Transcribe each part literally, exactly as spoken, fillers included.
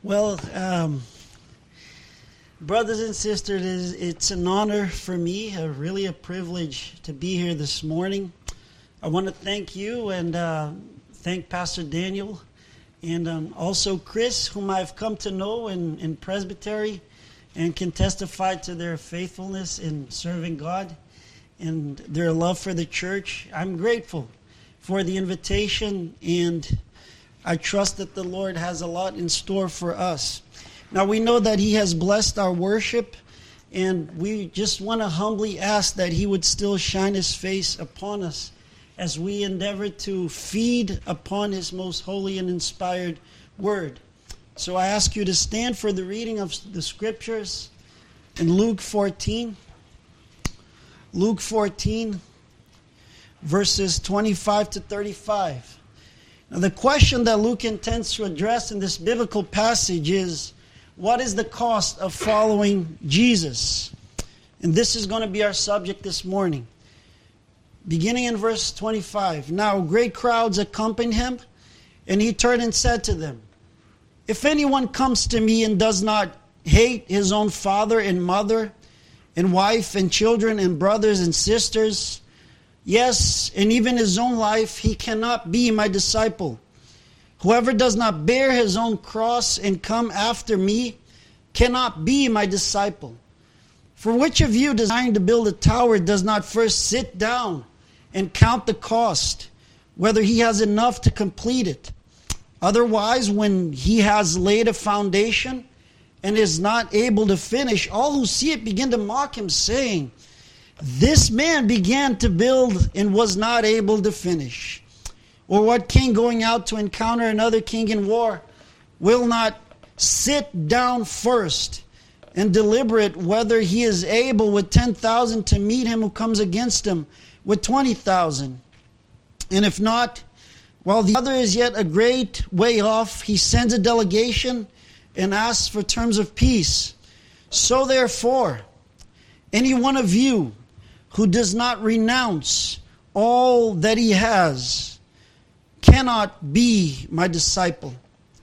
Well, um, brothers and sisters, it's an honor for me, a, really a privilege to be here this morning. I want to thank you and uh, thank Pastor Daniel and um, also Chris, whom I've come to know in, in Presbytery and can testify to their faithfulness in serving God and their love for the church. I'm grateful for the invitation, and I trust that the Lord has a lot in store for us. Now, we know that He has blessed our worship, and we just want to humbly ask that He would still shine His face upon us as we endeavor to feed upon His most holy and inspired word. So I ask you to stand for the reading of the scriptures in Luke fourteen. Luke fourteen, verses twenty-five to thirty-five. Now, the question that Luke intends to address in this biblical passage is, what is the cost of following Jesus? And this is going to be our subject this morning. Beginning in verse twenty-five. Now great crowds accompanied him, and he turned and said to them, if anyone comes to me and does not hate his own father and mother and wife and children and brothers and sisters, yes, and even his own life, he cannot be my disciple. Whoever does not bear his own cross and come after me cannot be my disciple. For which of you desiring to build a tower does not first sit down and count the cost, whether he has enough to complete it? Otherwise, when he has laid a foundation and is not able to finish, all who see it begin to mock him, saying, this man began to build and was not able to finish. Or what king going out to encounter another king in war will not sit down first and deliberate whether he is able with ten thousand to meet him who comes against him with twenty thousand? And if not, while the other is yet a great way off, he sends a delegation and asks for terms of peace. So therefore, any one of you who does not renounce all that he has cannot be my disciple.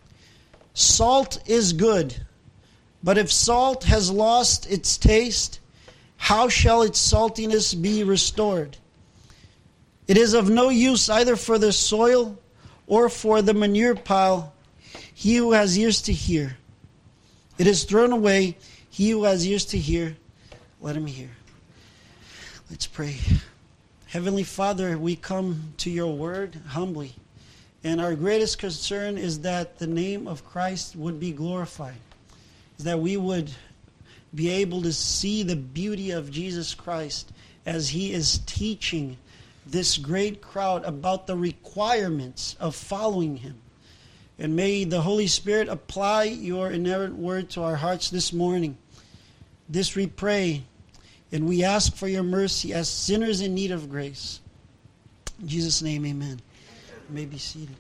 Salt is good, but if salt has lost its taste, how shall its saltiness be restored? It is of no use either for the soil or for the manure pile. He who has ears to hear. It is thrown away. He who has ears to hear, let him hear. Let's pray. Heavenly Father, we come to your word humbly. And our greatest concern is that the name of Christ would be glorified. That we would be able to see the beauty of Jesus Christ as he is teaching this great crowd about the requirements of following him. And may the Holy Spirit apply your inerrant word to our hearts this morning. This we pray, and we ask for your mercy as sinners in need of grace. In Jesus' name, amen. You may be seated.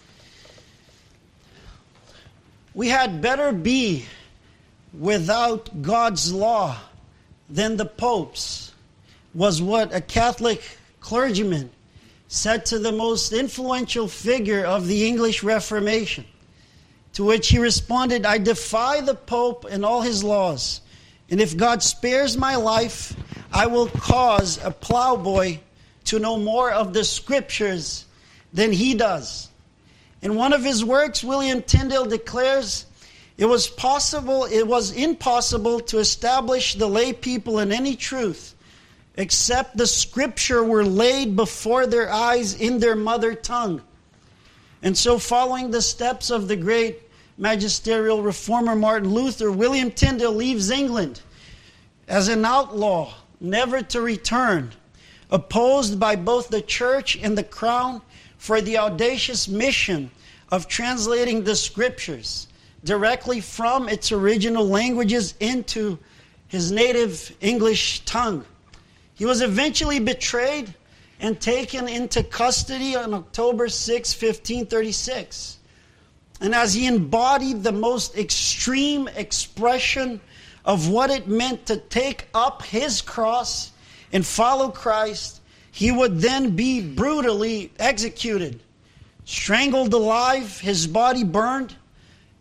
We had better be without God's law than the popes, was what a Catholic clergyman said to the most influential figure of the English Reformation. To which he responded, I defy the Pope and all his laws. And if God spares my life, I will cause a plowboy to know more of the scriptures than he does. In one of his works, William Tyndale declares, it was possible, it was impossible to establish the lay people in any truth except the scripture were laid before their eyes in their mother tongue. And so, following the steps of the great magisterial reformer Martin Luther, William Tyndale leaves England as an outlaw, never to return, opposed by both the church and the crown for the audacious mission of translating the scriptures directly from its original languages into his native English tongue. He was eventually betrayed and taken into custody on October sixth, fifteen thirty-six. And as he embodied the most extreme expression of what it meant to take up his cross and follow Christ, he would then be brutally executed, strangled alive, his body burned,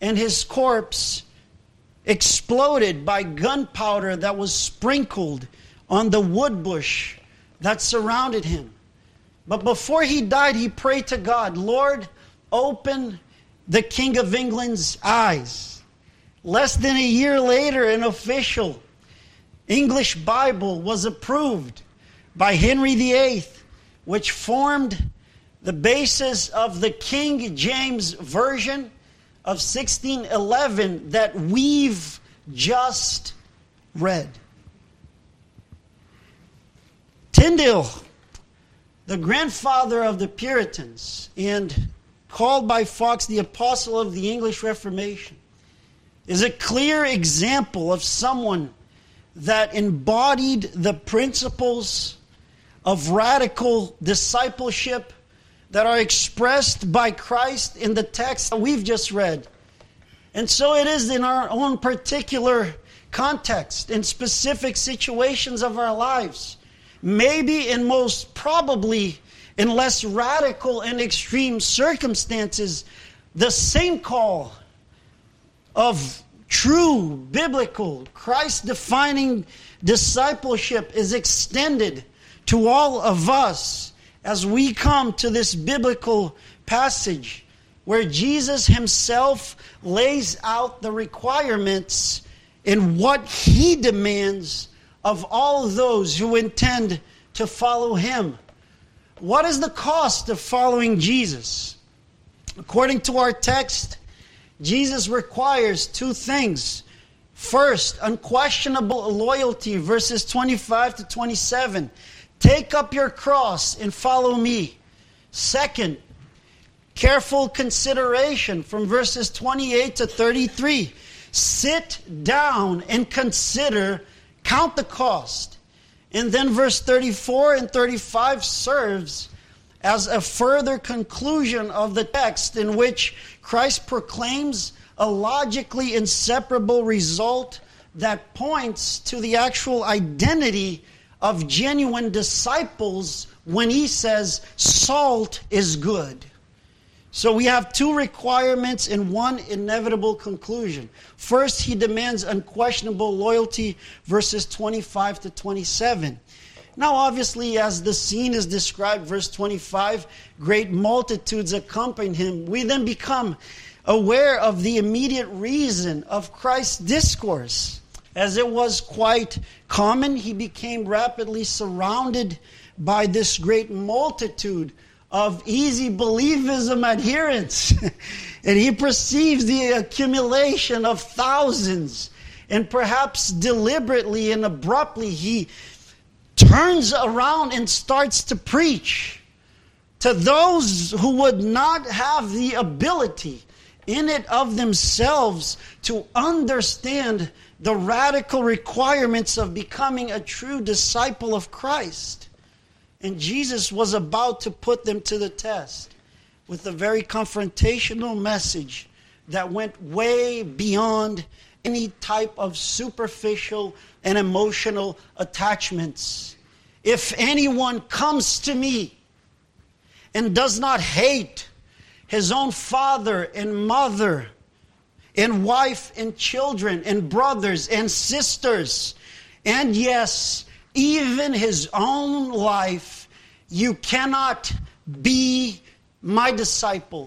and his corpse exploded by gunpowder that was sprinkled on the wood bush that surrounded him. But before he died, he prayed to God, Lord, open the King of England's eyes. Less than a year later, an official English Bible was approved by Henry the Eighth, which formed the basis of the King James Version of sixteen eleven that we've just read. Tyndale, the grandfather of the Puritans, and called by Fox the apostle of the English Reformation, is a clear example of someone that embodied the principles of radical discipleship that are expressed by Christ in the text that we've just read. And so it is in our own particular context, in specific situations of our lives. Maybe and most probably in less radical and extreme circumstances, the same call of true, biblical, Christ-defining discipleship is extended to all of us as we come to this biblical passage where Jesus himself lays out the requirements in what he demands of all those who intend to follow him. What is the cost of following Jesus? According to our text, Jesus requires two things. First, unquestionable loyalty, verses twenty-five to twenty-seven. Take up your cross and follow me. Second, careful consideration from verses twenty-eight to thirty-three. Sit down and consider, count the cost. And then verse thirty-four and thirty-five serves as a further conclusion of the text in which Christ proclaims a logically inseparable result that points to the actual identity of genuine disciples when he says, salt is good. So we have two requirements and one inevitable conclusion. First, he demands unquestionable loyalty, verses twenty-five to twenty-seven. Now, obviously, as the scene is described, verse twenty-five, great multitudes accompanied him. We then become aware of the immediate reason of Christ's discourse. As it was quite common, he became rapidly surrounded by this great multitude of easy believism adherents. And he perceives the accumulation of thousands. And perhaps deliberately and abruptly, he turns around and starts to preach to those who would not have the ability in it of themselves to understand the radical requirements of becoming a true disciple of Christ. And Jesus was about to put them to the test with a very confrontational message that went way beyond any type of superficial and emotional attachments. If anyone comes to me and does not hate his own father and mother and wife and children and brothers and sisters, and yes, even his own life, you cannot be my disciple.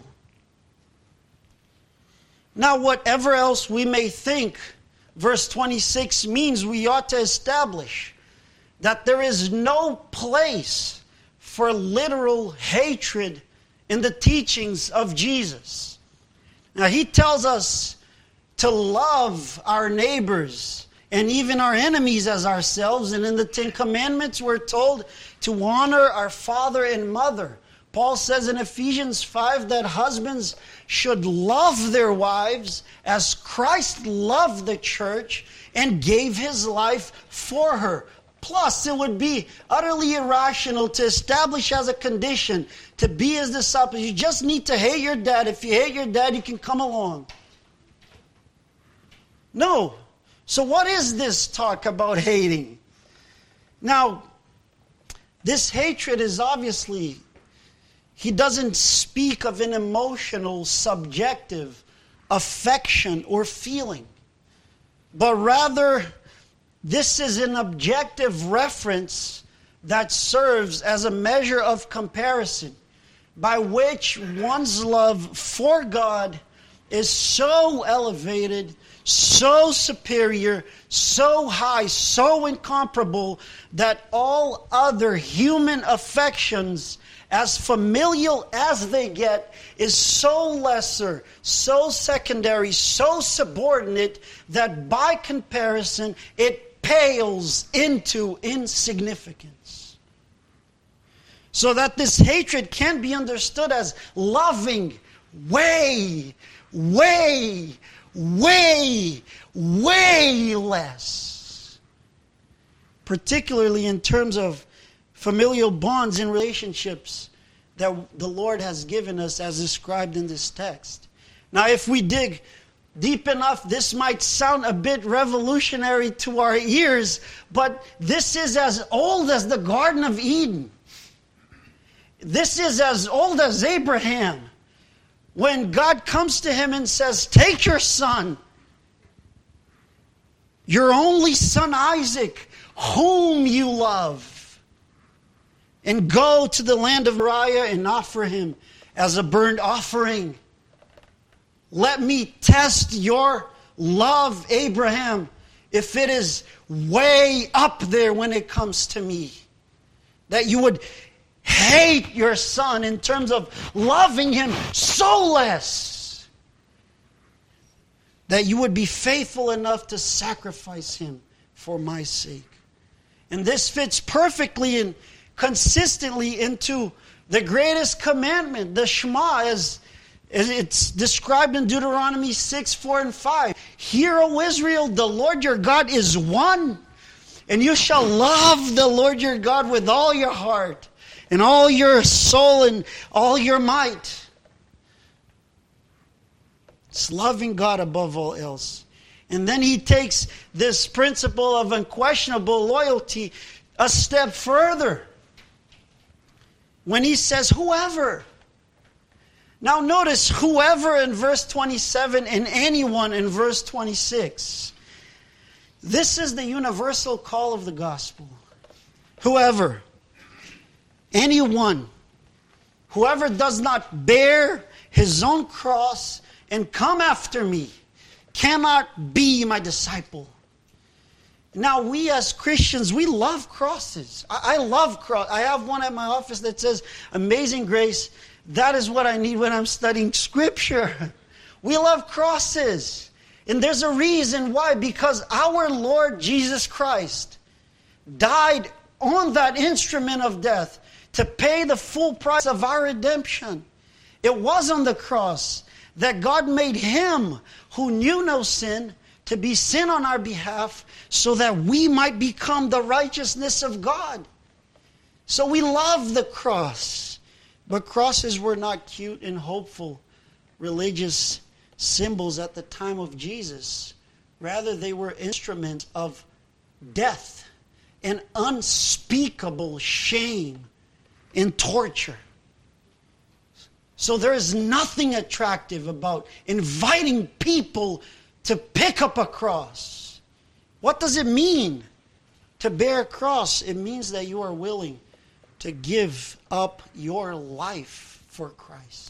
Now, whatever else we may think verse twenty-six means, we ought to establish that there is no place for literal hatred in the teachings of Jesus. Now, he tells us to love our neighbors and even our enemies as ourselves. And in the Ten Commandments, we're told to honor our father and mother. Paul says in Ephesians five that husbands should love their wives as Christ loved the church and gave his life for her. Plus, it would be utterly irrational to establish as a condition to be his disciples, you just need to hate your dad. If you hate your dad, you can come along. No. So what is this talk about hating? Now, this hatred is obviously, he doesn't speak of an emotional, subjective affection or feeling, but rather this is an objective reference that serves as a measure of comparison by which one's love for God is so elevated, so superior, so high, so incomparable that all other human affections, as familial as they get, is so lesser, so secondary, so subordinate that by comparison it pales into insignificance. So that this hatred can be understood as loving way, way, way, way less. Particularly in terms of familial bonds and relationships that the Lord has given us as described in this text. Now, if we dig deep enough, this might sound a bit revolutionary to our ears, but this is as old as the Garden of Eden. This is as old as Abraham, when God comes to him and says, take your son, your only son Isaac, whom you love, and go to the land of Moriah and offer him as a burnt offering. Let me test your love, Abraham, if it is way up there when it comes to me. That you would hate your son in terms of loving him so less that you would be faithful enough to sacrifice him for my sake. And this fits perfectly and consistently into the greatest commandment, the Shema, as, as it's described in Deuteronomy six, four, and five. Hear, O Israel, the Lord your God is one, and you shall love the Lord your God with all your heart, and all your soul, and all your might. It's loving God above all else. And then he takes this principle of unquestionable loyalty a step further when he says, whoever. Now notice, whoever in verse twenty-seven and anyone in verse twenty-six. This is the universal call of the gospel. Whoever. Anyone, whoever does not bear his own cross and come after me cannot be my disciple. Now, we as Christians, we love crosses. I, I love cross. I have one at my office that says, Amazing Grace. That is what I need when I'm studying Scripture. We love crosses. And there's a reason why. Because our Lord Jesus Christ died on that instrument of death to pay the full price of our redemption. It was on the cross that God made him who knew no sin to be sin on our behalf so that we might become the righteousness of God. So we love the cross. But crosses were not cute and hopeful religious symbols at the time of Jesus. Rather, they were instruments of death and unspeakable shame and torture. So there is nothing attractive about inviting people to pick up a cross. What does it mean to bear a cross? It means that you are willing to give up your life for Christ.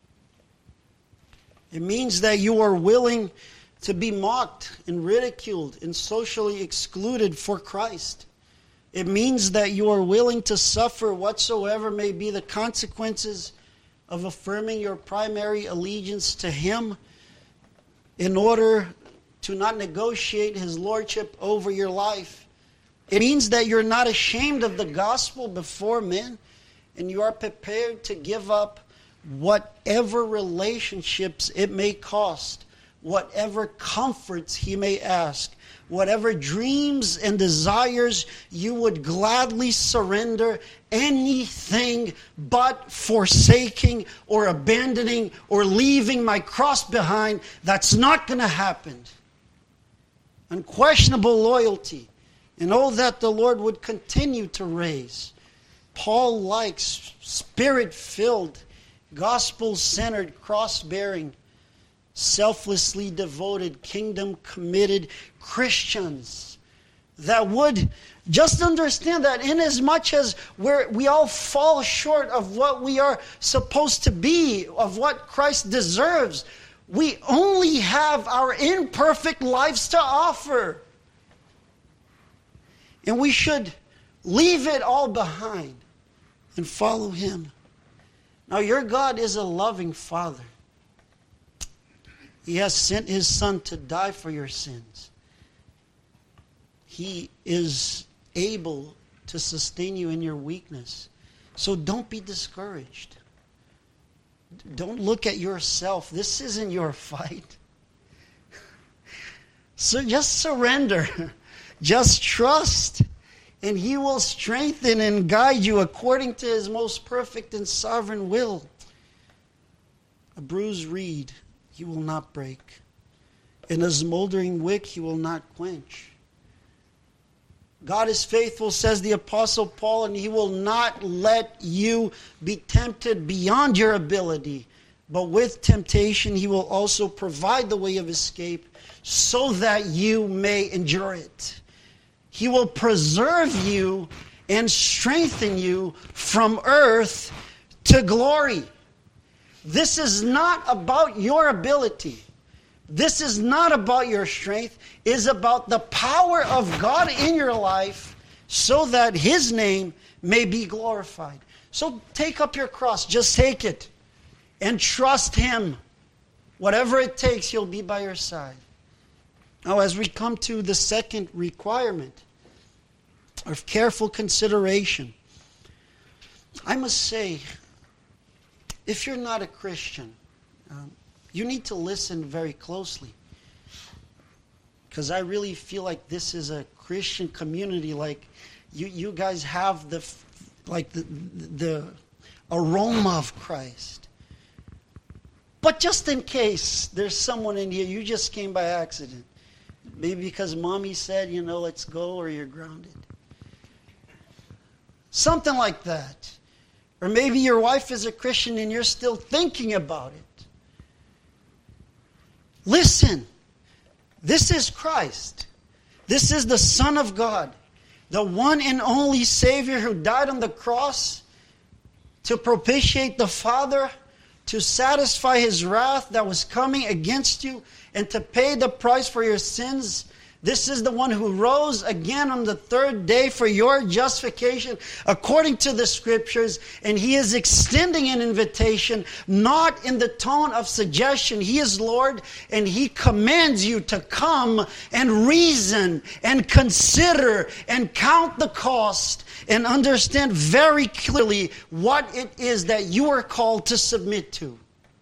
It means that you are willing to be mocked and ridiculed and socially excluded for Christ. It means that you are willing to suffer whatsoever may be the consequences of affirming your primary allegiance to Him in order to not negotiate His lordship over your life. It means that you're not ashamed of the gospel before men, and you are prepared to give up whatever relationships it may cost, whatever comforts He may ask, whatever dreams and desires you would gladly surrender, anything but forsaking or abandoning or leaving my cross behind. That's not going to happen. Unquestionable loyalty. And all that the Lord would continue to raise. Paul likes spirit-filled, gospel-centered, cross-bearing selflessly devoted, kingdom-committed Christians that would just understand that in as much as we're, we all fall short of what we are supposed to be, of what Christ deserves, we only have our imperfect lives to offer. And we should leave it all behind and follow Him. Now, your God is a loving Father. He has sent His Son to die for your sins. He is able to sustain you in your weakness. So don't be discouraged. Don't look at yourself. This isn't your fight. So just surrender. Just trust. And He will strengthen and guide you according to His most perfect and sovereign will. A bruised reed He will not break, and a smoldering wick He will not quench. God is faithful, says the Apostle Paul, and He will not let you be tempted beyond your ability. But with temptation, He will also provide the way of escape so that you may endure it. He will preserve you and strengthen you from earth to glory. This is not about your ability. This is not about your strength. It is about the power of God in your life so that His name may be glorified. So take up your cross. Just take it and trust Him. Whatever it takes, He'll be by your side. Now, as we come to the second requirement of careful consideration, I must say, if you're not a Christian, um, you need to listen very closely. Because I really feel like this is a Christian community. Like, you, you guys have the, like the, the aroma of Christ. But just in case there's someone in here, you just came by accident. Maybe because mommy said, you know, let's go, or you're grounded. Something like that. Or maybe your wife is a Christian and you're still thinking about it. Listen, this is Christ. This is the Son of God, the one and only Savior who died on the cross to propitiate the Father, to satisfy His wrath that was coming against you, and to pay the price for your sins. This is the one who rose again on the third day for your justification according to the Scriptures. And He is extending an invitation, not in the tone of suggestion. He is Lord, and He commands you to come and reason and consider and count the cost and understand very clearly what it is that you are called to submit to.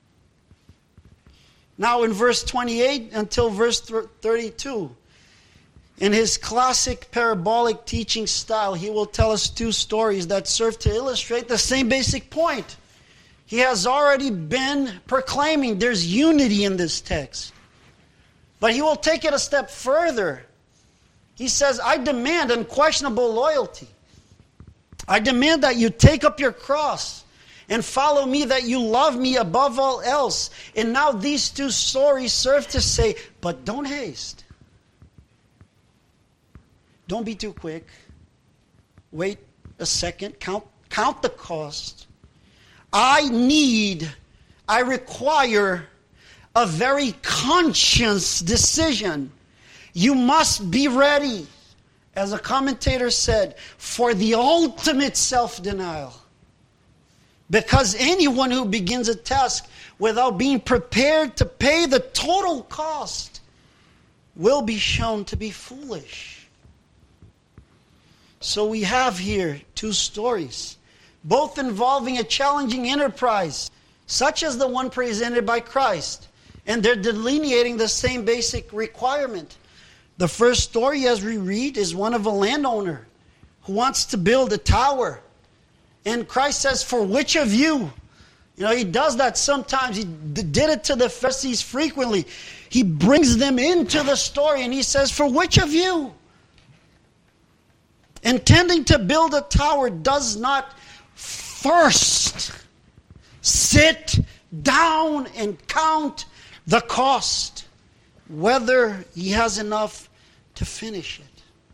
Now in verse twenty-eight until verse thirty-two, in His classic parabolic teaching style, He will tell us two stories that serve to illustrate the same basic point. He has already been proclaiming there's unity in this text. But He will take it a step further. He says, I demand unquestionable loyalty. I demand that you take up your cross and follow me, that you love me above all else. And now these two stories serve to say, but don't haste. Don't be too quick. Wait a second. Count, count the cost. I need, I require a very conscious decision. You must be ready, as a commentator said, for the ultimate self-denial. Because anyone who begins a task without being prepared to pay the total cost will be shown to be foolish. So we have here two stories, both involving a challenging enterprise, such as the one presented by Christ. And they're delineating the same basic requirement. The first story, as we read, is one of a landowner who wants to build a tower. And Christ says, for which of you? You know, He does that sometimes. He did it to the Pharisees frequently. He brings them into the story and He says, for which of you? Intending to build a tower does not first sit down and count the cost, whether he has enough to finish it.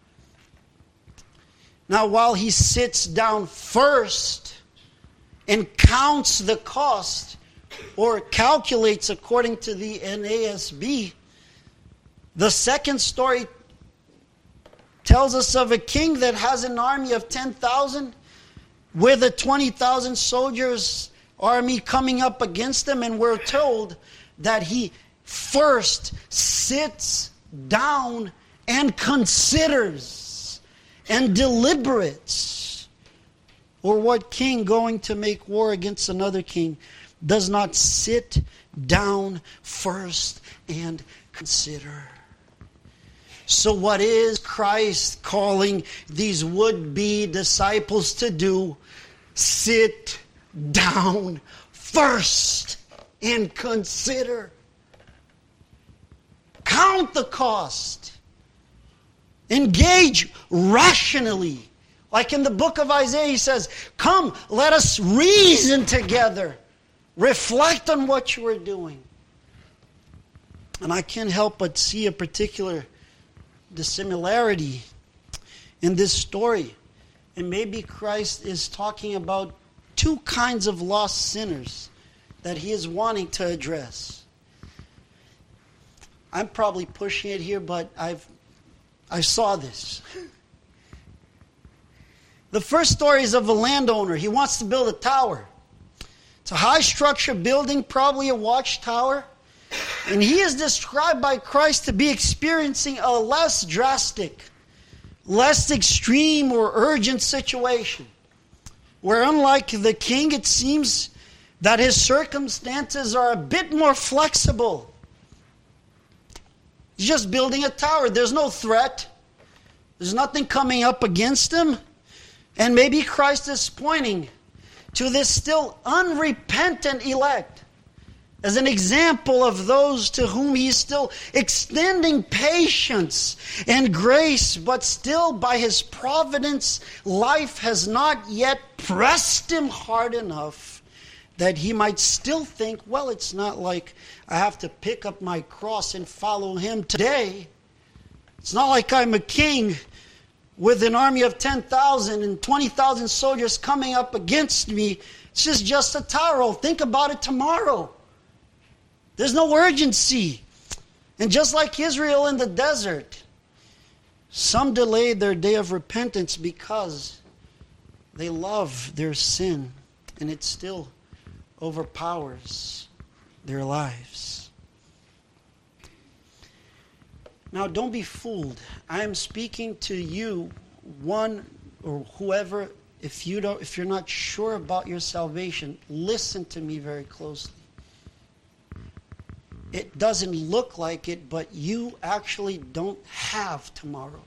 Now, while he sits down first and counts the cost, or calculates according to the N A S B, the second story tells us of a king that has an army of ten thousand with a twenty thousand soldiers army coming up against him, and we're told that he first sits down and considers and deliberates. Or what king going to make war against another king does not sit down first and consider? So what is Christ calling these would-be disciples to do? Sit down first and consider. Count the cost. Engage rationally. Like in the book of Isaiah, he says, come, let us reason together. Reflect on what you are doing. And I can't help but see a particular dissimilarity in this story. And maybe Christ is talking about two kinds of lost sinners that he is wanting to address. I'm probably pushing it here, but I've I saw this. The first story is of a landowner. He wants to build a tower. It's a high structure building, probably a watchtower. And he is described by Christ to be experiencing a less drastic, less extreme or urgent situation. Where unlike the king, it seems that his circumstances are a bit more flexible. He's just building a tower. There's no threat. There's nothing coming up against him. And maybe Christ is pointing to this still unrepentant elect as an example of those to whom he's still extending patience and grace, but still by his providence, life has not yet pressed him hard enough that he might still think, well, it's not like I have to pick up my cross and follow him today. It's not like I'm a king with an army of ten thousand and twenty thousand soldiers coming up against me. It's just, just a tower. I'll think about it tomorrow. There's no urgency. And just like Israel in the desert, some delayed their day of repentance because they love their sin, and it still overpowers their lives. Now, don't be fooled. I am speaking to you, one or whoever. If you don't, if you're not sure about your salvation, listen to me very closely. It doesn't look like it, but you actually don't have tomorrow.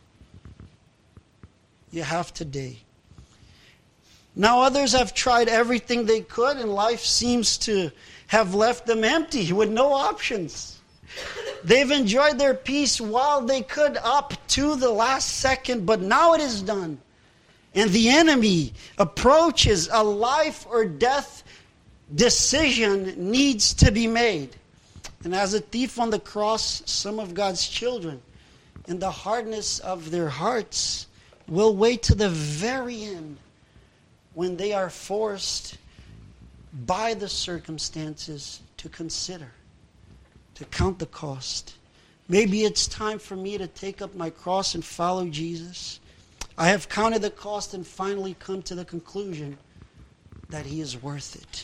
You have today. Now others have tried everything they could, and life seems to have left them empty with no options. They've enjoyed their peace while they could up to the last second, but now it is done. And the enemy approaches. A life or death decision needs to be made. And as a thief on the cross, some of God's children, in the hardness of their hearts, will wait to the very end when they are forced by the circumstances to consider, to count the cost. Maybe it's time for me to take up my cross and follow Jesus. I have counted the cost and finally come to the conclusion that he is worth it.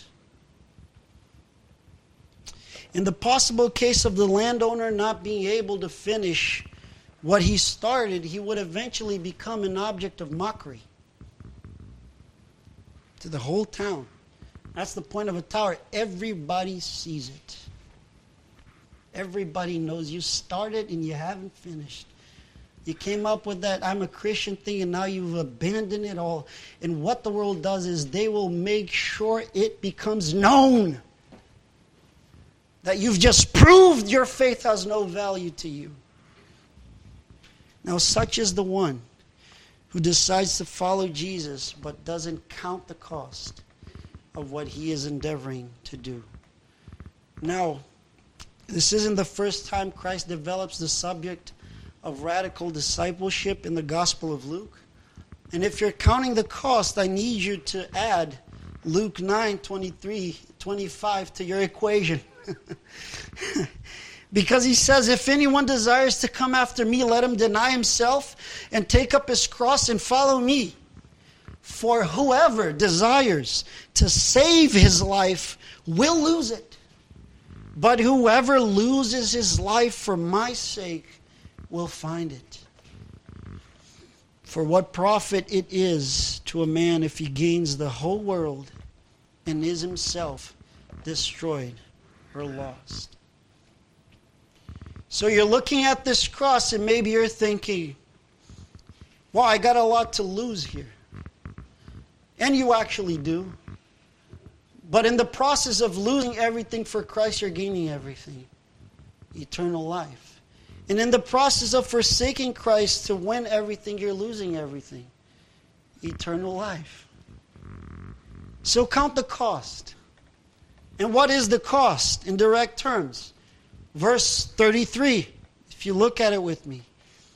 In the possible case of the landowner not being able to finish what he started, he would eventually become an object of mockery to the whole town. That's the point of a tower. Everybody sees it. Everybody knows you started and you haven't finished. You came up with that I'm a Christian thing, and now you've abandoned it all. And what the world does is they will make sure it becomes known that you've just proved your faith has no value to you. Now, such is the one who decides to follow Jesus but doesn't count the cost of what he is endeavoring to do. Now, This isn't the first time Christ develops the subject of radical discipleship in the Gospel of Luke. And if you're counting the cost, I need you to add Luke nine, twenty-three, twenty-five to your equation. Because he says, if anyone desires to come after me, let him deny himself and take up his cross and follow me. For whoever desires to save his life will lose it. But whoever loses his life for my sake will find it. For what profit it is to a man if he gains the whole world and is himself destroyed or lost. So you're looking at this cross and maybe you're thinking, wow, I got a lot to lose here. And you actually do. But in the process of losing everything for Christ, you're gaining everything. Eternal life. And in the process of forsaking Christ to win everything, you're losing everything. Eternal life. So count the cost. And what is the cost in direct terms? Verse thirty-three, if you look at it with me.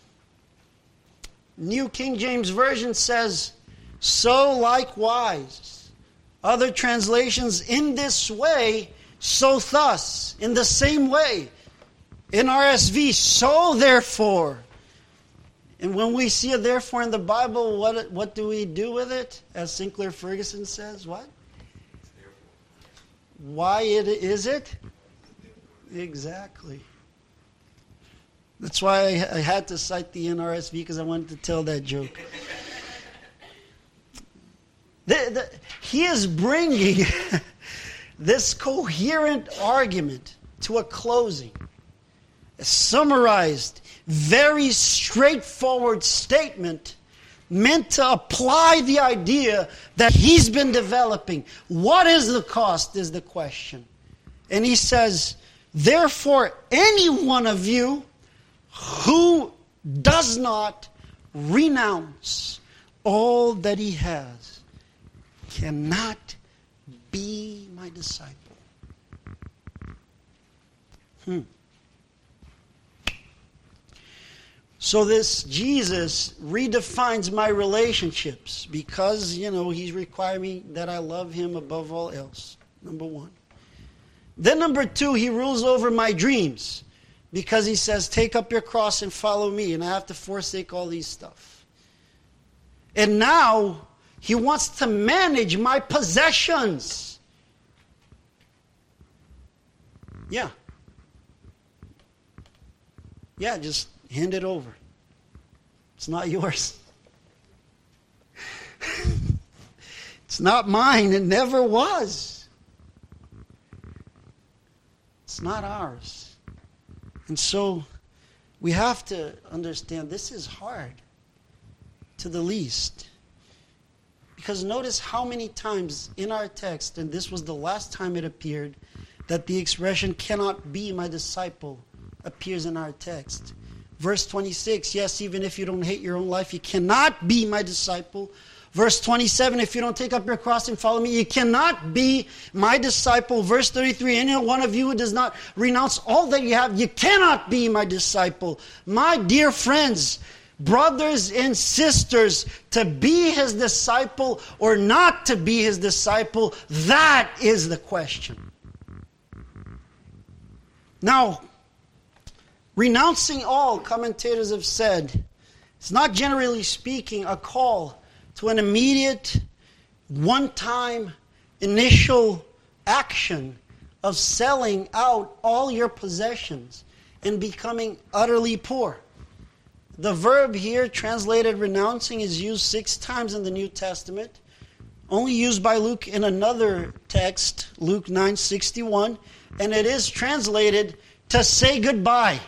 New King James Version says, so likewise. Other translations, in this way, so thus, in the same way. In R S V, so therefore. And when we see a therefore in the Bible, what, what do we do with it? As Sinclair Ferguson says, what? Why it, is it? Exactly. That's why I, I had to cite the N R S V, because I wanted to tell that joke. the, the, he is bringing this coherent argument to a closing. A summarized, very straightforward statement meant to apply the idea that he's been developing. What is the cost is the question. And he says, therefore, any one of you who does not renounce all that he has cannot be my disciple. Hmm. So this Jesus redefines my relationships because, you know, he's requiring me that I love him above all else. Number one. Then number two, he rules over my dreams because he says, take up your cross and follow me. And I have to forsake all these stuff. And now he wants to manage my possessions. Yeah. Yeah, just hand it over. It's not yours. It's not mine. It never was. It's not ours. And so we have to understand this is hard to the least. Because notice how many times in our text, and this was the last time it appeared, that the expression cannot be my disciple appears in our text. Verse twenty-six, yes, even if you don't hate your own life, you cannot be my disciple. Verse twenty-seven, if you don't take up your cross and follow me, you cannot be my disciple. Verse thirty-three, any one of you who does not renounce all that you have, you cannot be my disciple. My dear friends, brothers and sisters, to be his disciple or not to be his disciple, that is the question. Now, renouncing all, commentators have said, it's not generally speaking a call to an immediate, one-time, initial action of selling out all your possessions and becoming utterly poor. The verb here, translated renouncing, is used six times in the New Testament, only used by Luke in another text, Luke nine sixty-one, and it is translated to say goodbye.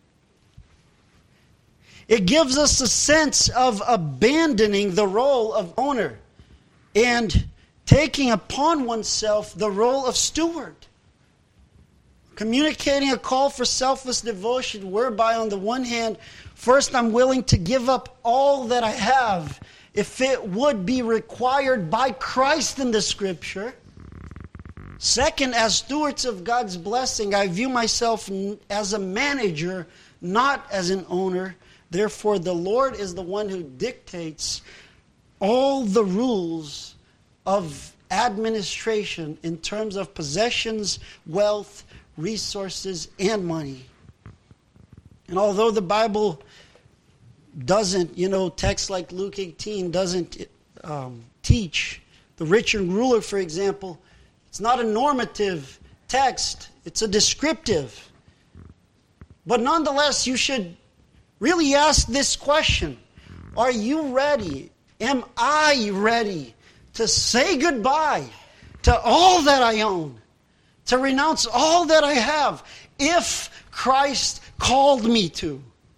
It gives us a sense of abandoning the role of owner and taking upon oneself the role of steward. Communicating a call for selfless devotion whereby on the one hand, first I'm willing to give up all that I have if it would be required by Christ in the Scripture. Second, as stewards of God's blessing, I view myself as a manager, not as an owner. Therefore, the Lord is the one who dictates all the rules of administration in terms of possessions, wealth, resources, and money. And although the Bible doesn't, you know, texts like Luke eighteen doesn't um, teach the rich and ruler, for example, it's not a normative text, it's a descriptive. But nonetheless, you should really ask this question: are you ready? Am I ready to say goodbye to all that I own, to renounce all that I have, if Christ called me to?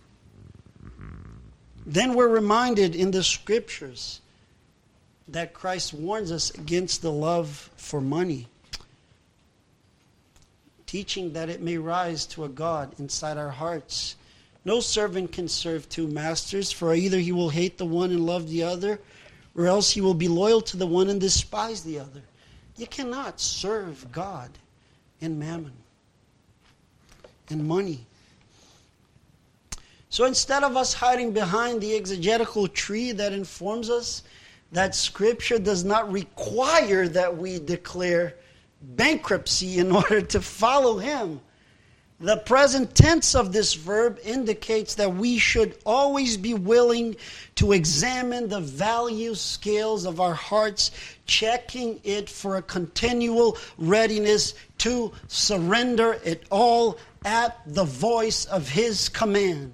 Then we're reminded in the Scriptures that Christ warns us against the love for money, teaching that it may rise to a God inside our hearts. No servant can serve two masters, for either he will hate the one and love the other, or else he will be loyal to the one and despise the other. You cannot serve God and mammon and money. So instead of us hiding behind the exegetical tree that informs us that Scripture does not require that we declare bankruptcy in order to follow Him, the present tense of this verb indicates that we should always be willing to examine the value scales of our hearts, checking it for a continual readiness to surrender it all at the voice of His command.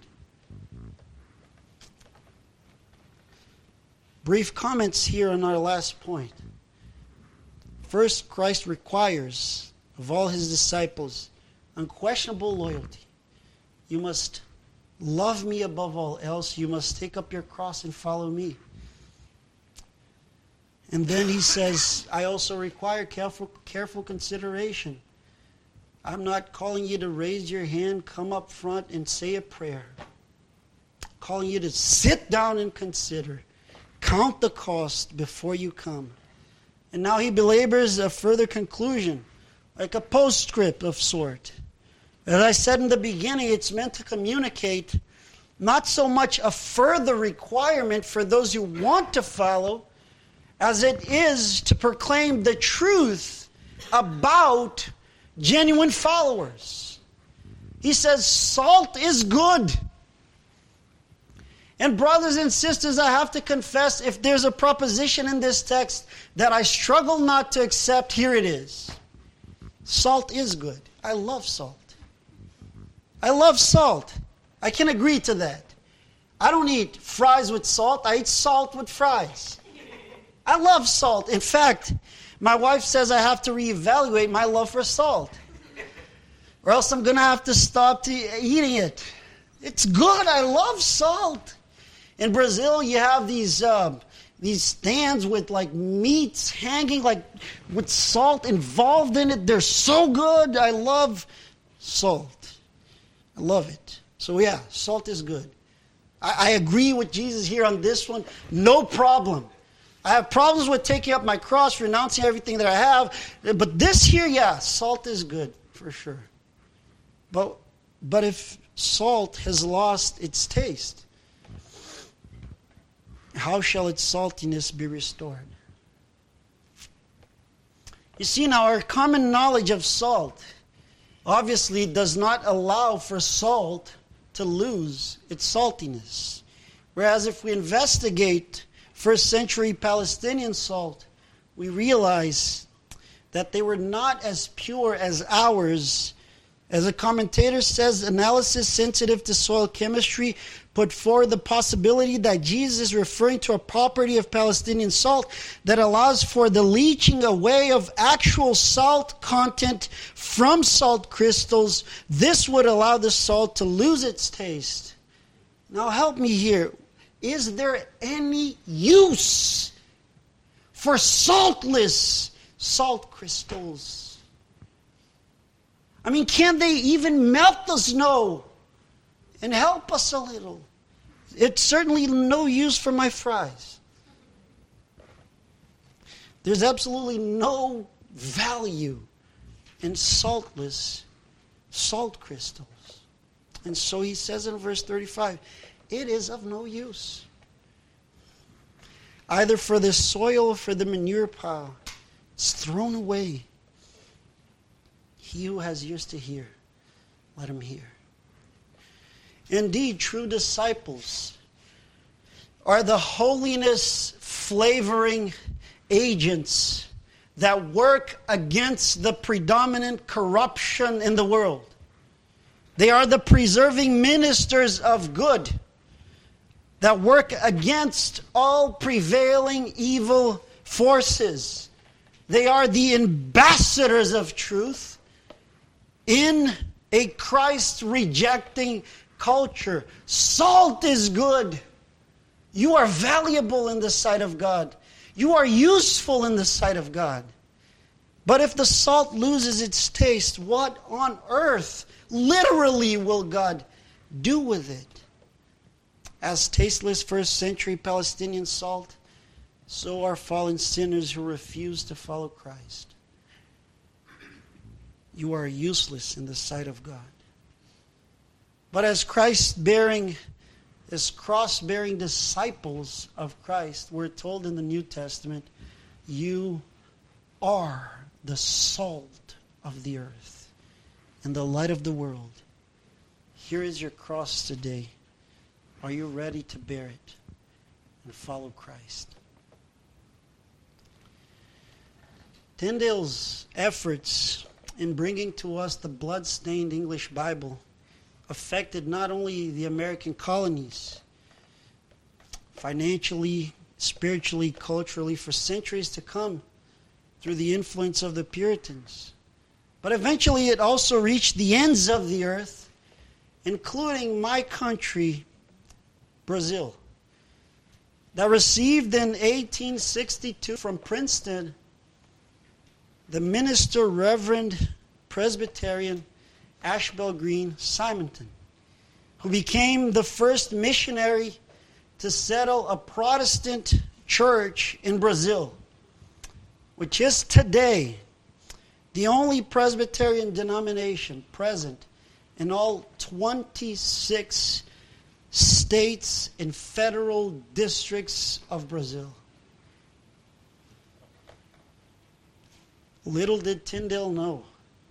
Brief comments here on our last point. First, Christ requires of all His disciples unquestionable loyalty. You must love me above all else. You must take up your cross and follow me. And then He says, I also require careful, careful consideration. I'm not calling you to raise your hand, come up front and say a prayer. I'm calling you to sit down and consider. Count the cost before you come. And now He belabors a further conclusion, like a postscript of sort. As I said in the beginning, it's meant to communicate not so much a further requirement for those who want to follow, as it is to proclaim the truth about genuine followers. He says, salt is good. And brothers and sisters, I have to confess, if there's a proposition in this text that I struggle not to accept, here it is. Salt is good. I love salt. I love salt. I can agree to that. I don't eat fries with salt. I eat salt with fries. I love salt. In fact, my wife says I have to reevaluate my love for salt, or else I'm going to have to stop to eating it. It's good. I love salt. In Brazil, you have these uh, these stands with like meats hanging, like with salt involved in it. They're so good. I love salt. I love it. So yeah, salt is good. I, I agree with Jesus here on this one. No problem. I have problems with taking up my cross, renouncing everything that I have. But this here, yeah, salt is good for sure. But but if salt has lost its taste, how shall its saltiness be restored? You see, now our common knowledge of salt obviously does not allow for salt to lose its saltiness. Whereas if we investigate first century Palestinian salt, we realize that they were not as pure as ours. As a commentator says, analysis sensitive to soil chemistry put forward the possibility that Jesus is referring to a property of Palestinian salt that allows for the leaching away of actual salt content from salt crystals. This would allow the salt to lose its taste. Now help me here. Is there any use for saltless salt crystals? I mean, can they even melt the snow and help us a little? It's certainly no use for my fries. There's absolutely no value and saltless salt crystals. And so he says in verse thirty-five, it is of no use, either for the soil or for the manure pile. It's thrown away. He who has ears to hear, let him hear. Indeed, true disciples are the holiness flavoring agents that work against the predominant corruption in the world. They are the preserving ministers of good that work against all prevailing evil forces. They are the ambassadors of truth in a Christ-rejecting culture. Salt is good. You are valuable in the sight of God. You are useful in the sight of God. But if the salt loses its taste, what on earth, literally, will God do with it? As tasteless first century Palestinian salt, so are fallen sinners who refuse to follow Christ. You are useless in the sight of God. But as Christ-bearing, as cross-bearing disciples of Christ, we're told in the New Testament, you are the salt of the earth and the light of the world. Here is your cross today. Are you ready to bear it and follow Christ? Tyndale's efforts in bringing to us the blood-stained English Bible affected not only the American colonies, financially, spiritually, culturally, for centuries to come through the influence of the Puritans, but eventually it also reached the ends of the earth, including my country, Brazil, that received in eighteen sixty-two from Princeton the minister, Reverend Presbyterian Ashbel Green Simonton, who became the first missionary to settle a Protestant church in Brazil, which is today the only Presbyterian denomination present in all twenty-six states and federal districts of Brazil. Little did Tyndale know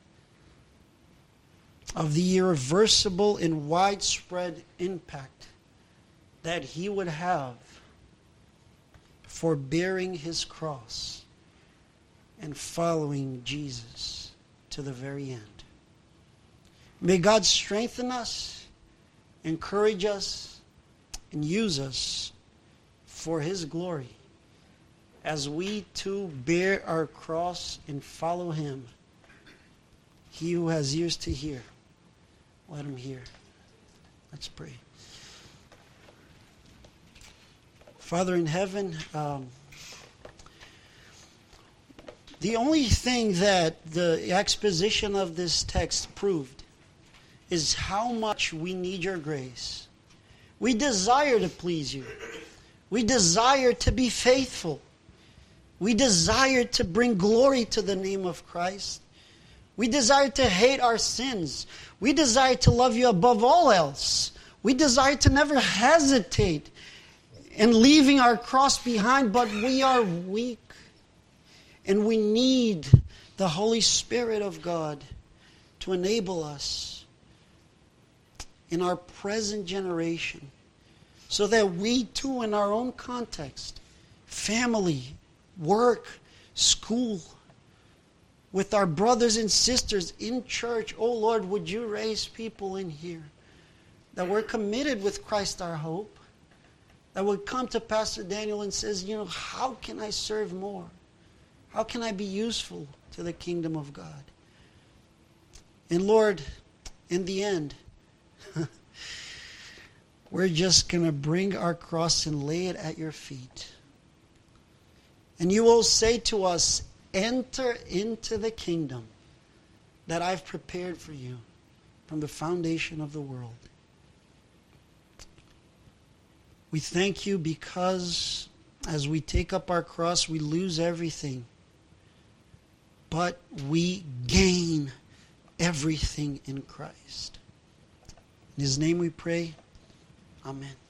of the irreversible and widespread impact that he would have for bearing his cross and following Jesus to the very end. May God strengthen us, encourage us, and use us for His glory as we too bear our cross and follow Him. He who has ears to hear, let him hear. Let's pray. Father in heaven, um, the only thing that the exposition of this text proved is how much we need your grace. We desire to please you. We desire to be faithful. We desire to bring glory to the name of Christ. We desire to hate our sins. We desire to love you above all else. We desire to never hesitate in leaving our cross behind, but we are weak. And we need the Holy Spirit of God to enable us in our present generation so that we too, in our own context, family, work, school, with our brothers and sisters in church, oh Lord, would you raise people in here that we're committed with Christ our hope, that would come to Pastor Daniel and says, you know, how can I serve more? How can I be useful to the kingdom of God? And Lord, in the end, we're just going to bring our cross and lay it at your feet. And you will say to us, enter into the kingdom that I've prepared for you from the foundation of the world. We thank you because as we take up our cross, we lose everything. but we gain everything in Christ. In His name we pray. Amen.